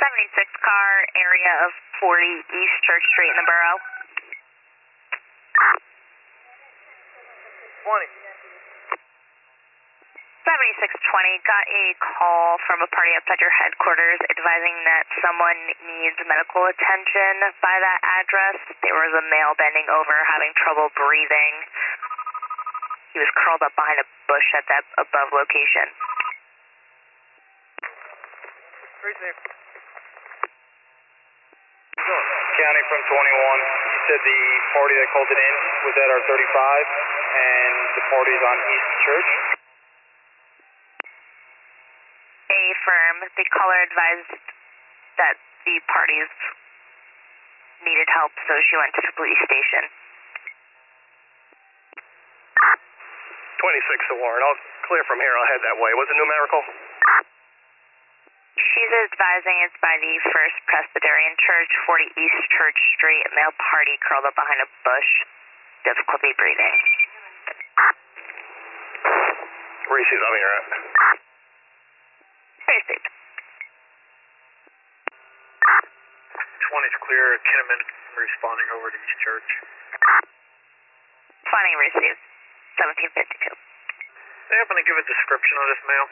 76 car, area of 40 East Church Street in the borough. 20. 7620, got a call from a party outside your headquarters advising that someone needs medical attention by that address. There was a male bending over, having trouble breathing. He was curled up behind a bush at that above location. Receive. County from 21. You said the party that called it in was at our 35, and the party's on East Church. Affirm. The caller advised that the parties needed help, so she went to the police station. 26 to Warren. I'll clear from here. I'll head that way. Was it numerical? She's advising it's by the First Presbyterian Church, 40 East Church Street. A male party curled up behind a bush. Difficulty breathing. Reese's, I'm here. Received. 20's clear. Kinnaman responding over to East Church. Finding received. 1752. They happen to give a description of this male?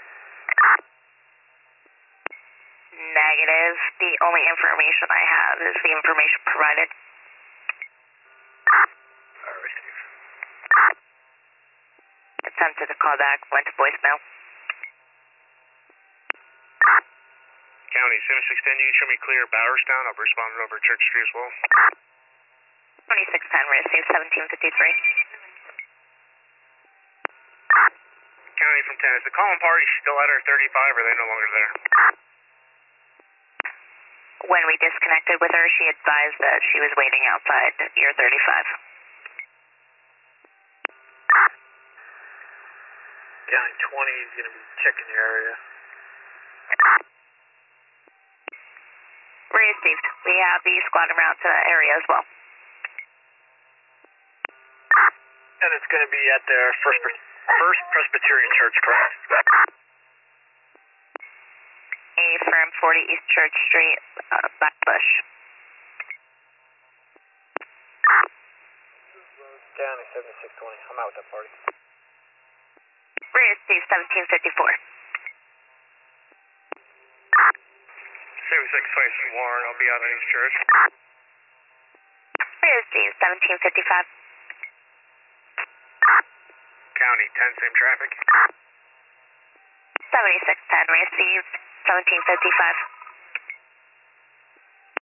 Negative. The only information I have is the information provided. Receive. Attempted to call back, went to voicemail. County, 7610, you can show me clear Bowerstown. I'll respond over Church Street as well. 2610, received 1753. County from 10, is the calling party still at our 35 or are they no longer there? When we disconnected with her, she advised that she was waiting outside year 35. County 20 is going to be checking the area. Received. We have the squad around to that area as well. And it's going to be at their First Presbyterian Church, correct? Affirm, 40 East Church Street, Black Bush. County 7620, I'm out with that party. Received 1754. 7620 Warren, I'll be out at East Church. Received 1755. County 10, same traffic. 7610, received 1755.